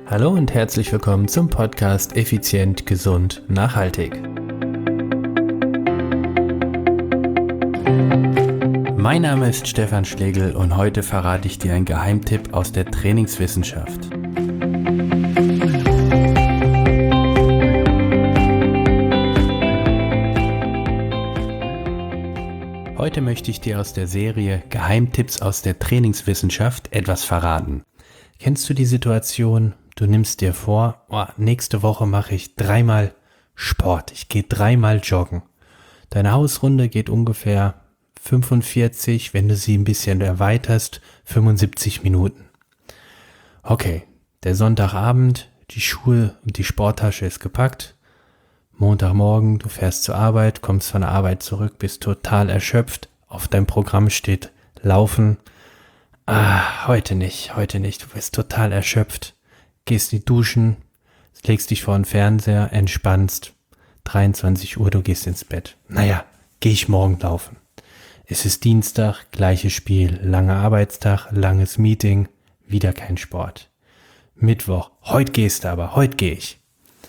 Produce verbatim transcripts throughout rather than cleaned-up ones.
Hallo und herzlich willkommen zum Podcast Effizient, Gesund, Nachhaltig. Mein Name ist Stefan Schlegel und heute verrate ich dir einen Geheimtipp aus der Trainingswissenschaft. Heute möchte ich dir aus der Serie Geheimtipps aus der Trainingswissenschaft etwas verraten. Kennst du die Situation, du nimmst dir vor, oh, nächste Woche mache ich dreimal Sport, ich gehe dreimal joggen. Deine Hausrunde geht ungefähr fünfundvierzig, wenn du sie ein bisschen erweiterst, fünfundsiebzig Minuten. Okay, der Sonntagabend, die Schuhe und die Sporttasche ist gepackt. Montagmorgen, du fährst zur Arbeit, kommst von der Arbeit zurück, bist total erschöpft. Auf deinem Programm steht Laufen. Ah, heute nicht, heute nicht. Du bist total erschöpft. Gehst in die Duschen, legst dich vor den Fernseher, entspannst. dreiundzwanzig Uhr, du gehst ins Bett. Naja, geh ich morgen laufen. Es ist Dienstag, gleiches Spiel, langer Arbeitstag, langes Meeting, wieder kein Sport. Mittwoch, heute gehst du aber, heute gehe ich.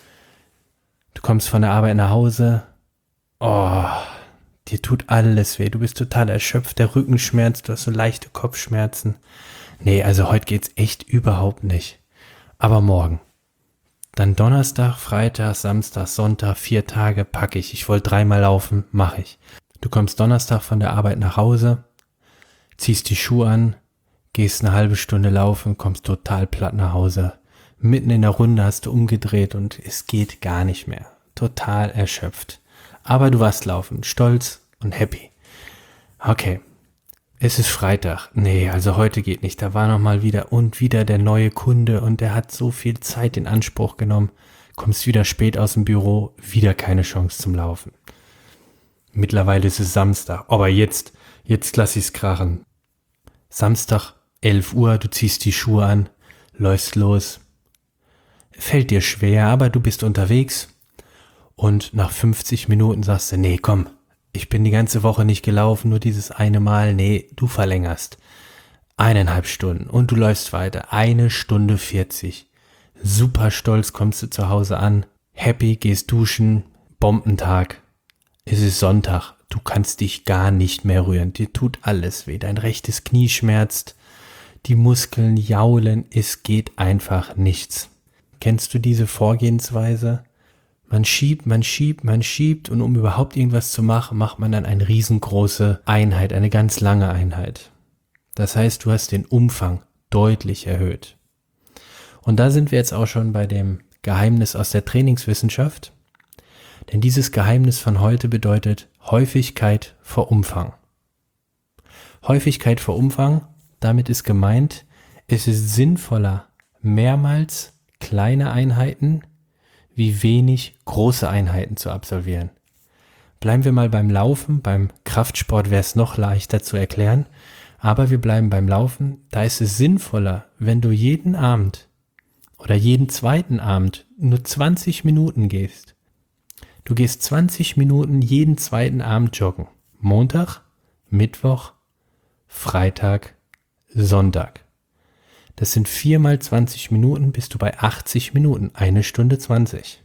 Du kommst von der Arbeit nach Hause, oh, dir tut alles weh, du bist total erschöpft, der Rücken schmerzt, du hast so leichte Kopfschmerzen. Nee, also heute geht's echt überhaupt nicht. Aber morgen. Dann Donnerstag, Freitag, Samstag, Sonntag, vier Tage packe ich. Ich wollte dreimal laufen, mache ich. Du kommst Donnerstag von der Arbeit nach Hause, ziehst die Schuhe an, gehst eine halbe Stunde laufen, kommst total platt nach Hause. Mitten in der Runde hast du umgedreht und es geht gar nicht mehr. Total erschöpft. Aber du warst laufen, stolz und happy. Okay, es ist Freitag. Nee, also heute geht nicht. Da war nochmal wieder und wieder der neue Kunde und der hat so viel Zeit in Anspruch genommen. Kommst wieder spät aus dem Büro, wieder keine Chance zum Laufen. Mittlerweile ist es Samstag, aber jetzt, jetzt lass ich's krachen. Samstag, elf Uhr, du ziehst die Schuhe an, läufst los. Fällt dir schwer, aber du bist unterwegs und nach fünfzig Minuten sagst du, nee, komm, ich bin die ganze Woche nicht gelaufen, nur dieses eine Mal, nee, du verlängerst. Eineinhalb Stunden und du läufst weiter, eine Stunde vierzig. Super stolz kommst du zu Hause an, happy, gehst duschen, Bombentag. Es ist Sonntag, du kannst dich gar nicht mehr rühren, dir tut alles weh, dein rechtes Knie schmerzt, die Muskeln jaulen, es geht einfach nichts. Kennst du diese Vorgehensweise? Man schiebt, man schiebt, man schiebt und um überhaupt irgendwas zu machen, macht man dann eine riesengroße Einheit, eine ganz lange Einheit. Das heißt, du hast den Umfang deutlich erhöht. Und da sind wir jetzt auch schon bei dem Geheimnis aus der Trainingswissenschaft. Denn dieses Geheimnis von heute bedeutet Häufigkeit vor Umfang. Häufigkeit vor Umfang, damit ist gemeint, es ist sinnvoller, mehrmals kleine Einheiten wie wenig große Einheiten zu absolvieren. Bleiben wir mal beim Laufen, beim Kraftsport wäre es noch leichter zu erklären, aber wir bleiben beim Laufen, da ist es sinnvoller, wenn du jeden Abend oder jeden zweiten Abend nur zwanzig Minuten gehst. Du gehst zwanzig Minuten jeden zweiten Abend joggen. Montag, Mittwoch, Freitag, Sonntag. Das sind vier mal zwanzig Minuten, bist du bei achtzig Minuten, eine Stunde zwanzig.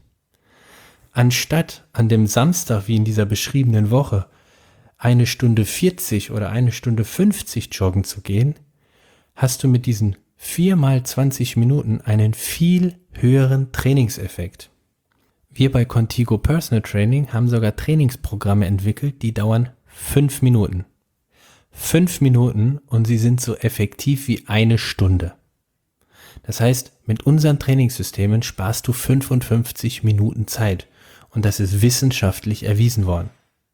Anstatt an dem Samstag, wie in dieser beschriebenen Woche, eine Stunde vierzig oder eine Stunde fünfzig joggen zu gehen, hast du mit diesen vier mal zwanzig Minuten einen viel höheren Trainingseffekt. Wir bei Contigo Personal Training haben sogar Trainingsprogramme entwickelt, die dauern fünf Minuten. Fünf Minuten und sie sind so effektiv wie eine Stunde. Das heißt, mit unseren Trainingssystemen sparst du fünfundfünfzig Minuten Zeit und das ist wissenschaftlich erwiesen worden.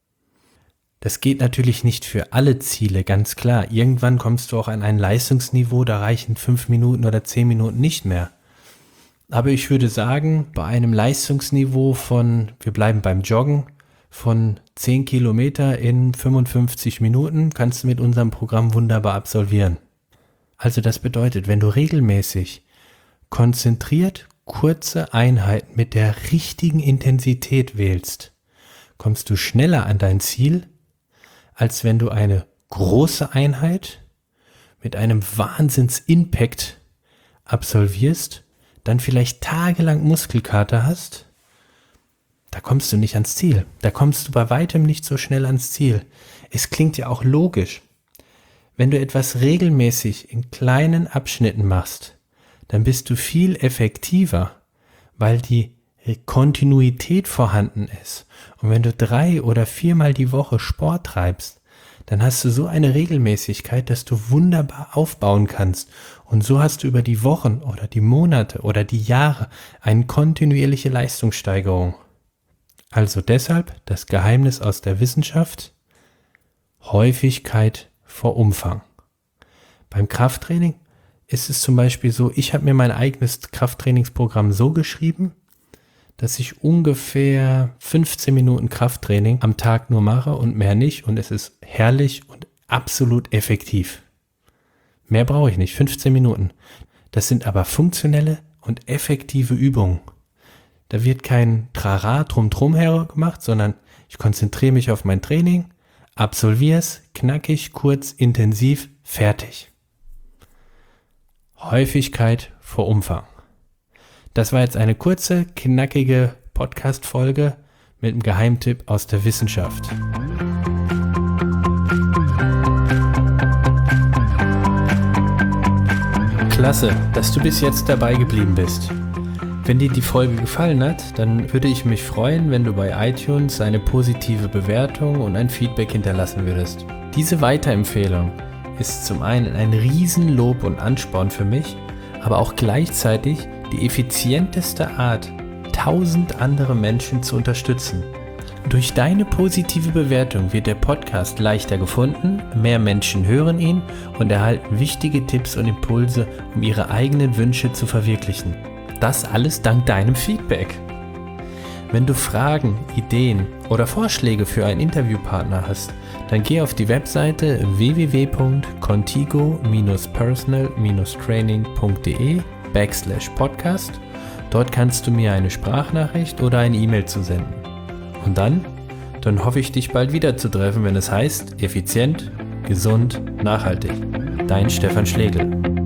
Das geht natürlich nicht für alle Ziele, ganz klar. Irgendwann kommst du auch an ein Leistungsniveau, da reichen fünf Minuten oder zehn Minuten nicht mehr. Aber ich würde sagen, bei einem Leistungsniveau von, wir bleiben beim Joggen, von zehn Kilometer in fünfundfünfzig Minuten kannst du mit unserem Programm wunderbar absolvieren. Also das bedeutet, wenn du regelmäßig konzentriert kurze Einheiten mit der richtigen Intensität wählst, kommst du schneller an dein Ziel, als wenn du eine große Einheit mit einem Wahnsinns-Impact absolvierst, dann vielleicht tagelang Muskelkater hast, da kommst du nicht ans Ziel. Da kommst du bei weitem nicht so schnell ans Ziel. Es klingt ja auch logisch. Wenn du etwas regelmäßig in kleinen Abschnitten machst, dann bist du viel effektiver, weil die Kontinuität vorhanden ist. Und wenn du drei oder viermal die Woche Sport treibst, dann hast du so eine Regelmäßigkeit, dass du wunderbar aufbauen kannst. Und so hast du über die Wochen oder die Monate oder die Jahre eine kontinuierliche Leistungssteigerung. Also deshalb das Geheimnis aus der Wissenschaft: Häufigkeit vor Umfang. Beim Krafttraining ist es zum Beispiel so, ich habe mir mein eigenes Krafttrainingsprogramm so geschrieben, dass ich ungefähr fünfzehn Minuten Krafttraining am Tag nur mache und mehr nicht, und es ist herrlich und absolut effektiv. Mehr brauche ich nicht, fünfzehn Minuten. Das sind aber funktionelle und effektive Übungen. Da wird kein Trara drum drum hergemacht, sondern ich konzentriere mich auf mein Training, absolviere es, knackig, kurz, intensiv, fertig. Häufigkeit vor Umfang. Das war jetzt eine kurze, knackige Podcast-Folge mit einem Geheimtipp aus der Wissenschaft. Klasse, dass du bis jetzt dabei geblieben bist. Wenn dir die Folge gefallen hat, dann würde ich mich freuen, wenn du bei iTunes eine positive Bewertung und ein Feedback hinterlassen würdest. Diese Weiterempfehlung ist zum einen ein Riesenlob und Ansporn für mich, aber auch gleichzeitig die effizienteste Art, tausend andere Menschen zu unterstützen. Durch deine positive Bewertung wird der Podcast leichter gefunden, mehr Menschen hören ihn und erhalten wichtige Tipps und Impulse, um ihre eigenen Wünsche zu verwirklichen. Das alles dank deinem Feedback. Wenn du Fragen, Ideen oder Vorschläge für einen Interviewpartner hast, dann geh auf die Webseite w w w punkt contigo dash personal dash training punkt de backslash podcast. Dort kannst du mir eine Sprachnachricht oder eine E-Mail zusenden. Und dann, dann hoffe ich, dich bald wieder zu treffen, wenn es heißt, effizient, gesund, nachhaltig. Dein Stefan Schlegel.